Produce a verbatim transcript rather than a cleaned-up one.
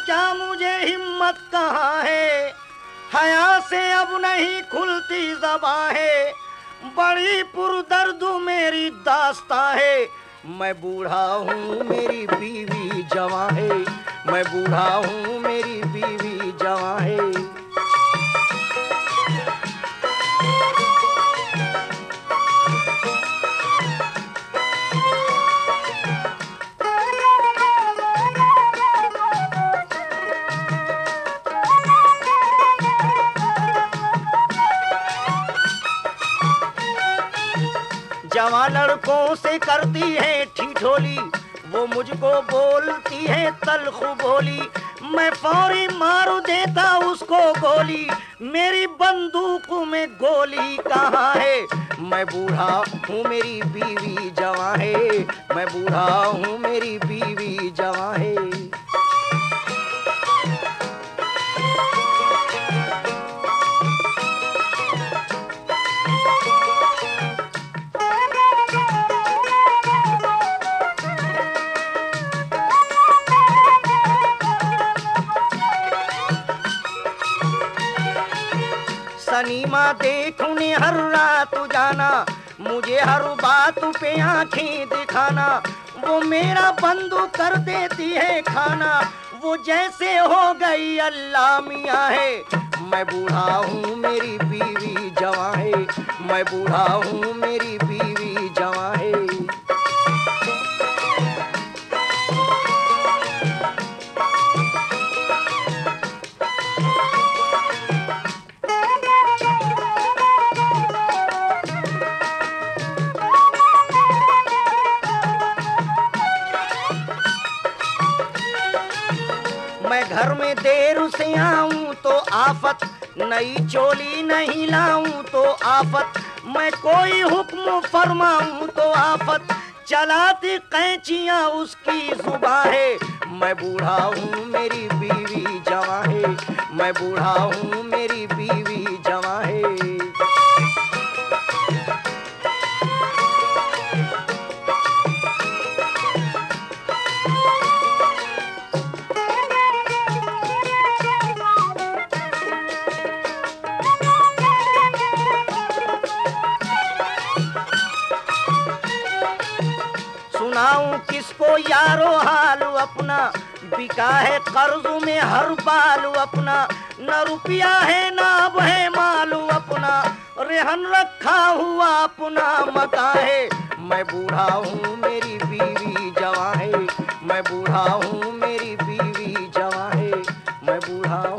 क्या मुझे हिम्मत कहाँ है, हया से अब नहीं खुलती ज़बां है, बड़ी पुरदर्द मेरी दास्तां है। मैं बूढ़ा हूँ मेरी बीवी जवां है, मैं बूढ़ा हूँ मेरी बीवी जवां है। जवां लड़कों से करती है ठिठोली, वो मुझको बोलती है तल्ख बोली, मैं फौरी मार देता उसको गोली, मेरी बंदूक में गोली कहाँ है। मैं बूढ़ा हूँ मेरी बीवी जवां है, मैं बूढ़ा हूँ मेरी बीवी जवां है। सनीमा देखने हर रात जाना, मुझे हर बात पे आंखें दिखाना, वो मेरा बंद कर देती है खाना, वो जैसे हो गई अल्लाह मियाँ है। मैं बूढ़ा हूँ मेरी बीवी जवां है, मैं बूढ़ा हूँ मेरी बीवी जवां है। मैं घर में देर से आऊं तो आफत, नई चोली नहीं लाऊं तो आफत, मैं कोई हुक्म फरमाऊं तो आफत, चलाती कैंचियां उसकी जुबां है। मैं बूढ़ा हूँ मेरी बीवी जवां है, मैं बूढ़ा हूँ मेरी बीवी जवां है। सुनाऊं किसको यारो हाल अपना, बिका है कर्ज में हर बाल अपना, न रुपया है ना अब है मालू अपना, रेहन रखा हुआ अपना मका है। मैं बूढ़ा हूँ मेरी बीवी जवां है, मैं बूढ़ा हूँ मेरी बीवी जवां है, मैं बूढ़ा